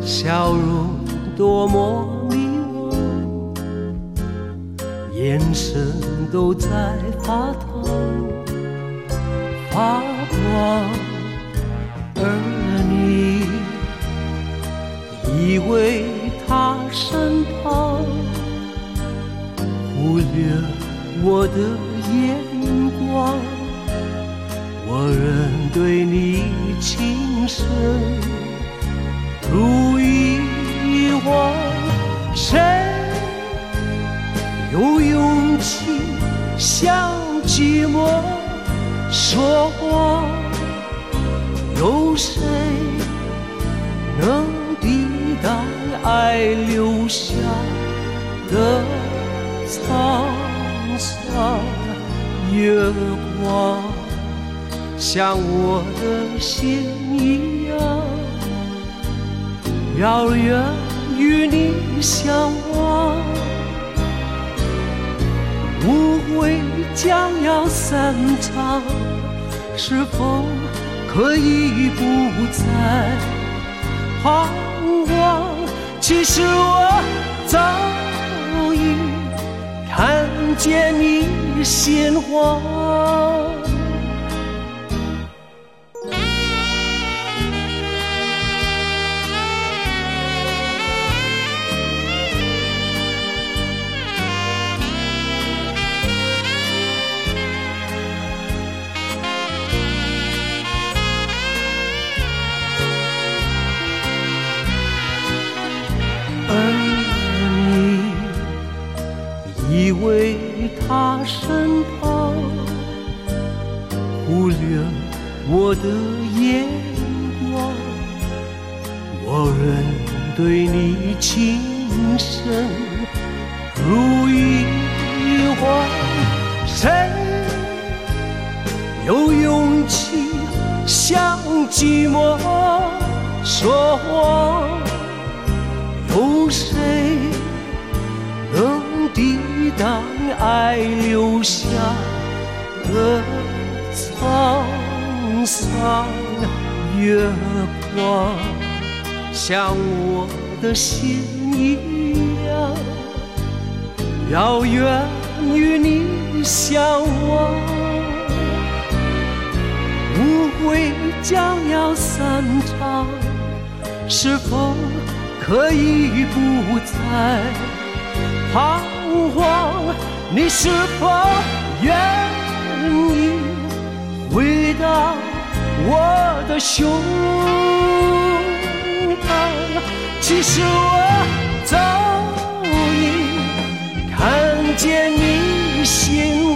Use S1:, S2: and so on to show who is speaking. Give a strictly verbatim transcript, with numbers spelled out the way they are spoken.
S1: 笑容多么迷惘，眼神都在发烫发光，而你依偎他身旁，忽略我的眼光，我仍对你情深如一往。谁有勇气向寂寞说谎？有谁能抵挡爱留下的沧桑？月光像我的心一样遥远，与你相望。误会将要散场，是否可以不再彷徨？其实我早已看见你心慌。依偎他身旁，忽略我的眼光，我仍对你情深如一往。谁有勇气向寂寞说谎？有谁能抵挡爱留下的沧桑？月光像我的心一样遥远，与你相望。误会将要散场，是否可以不再彷徨？你是否愿意回到我的胸膛？其实我早已看见你心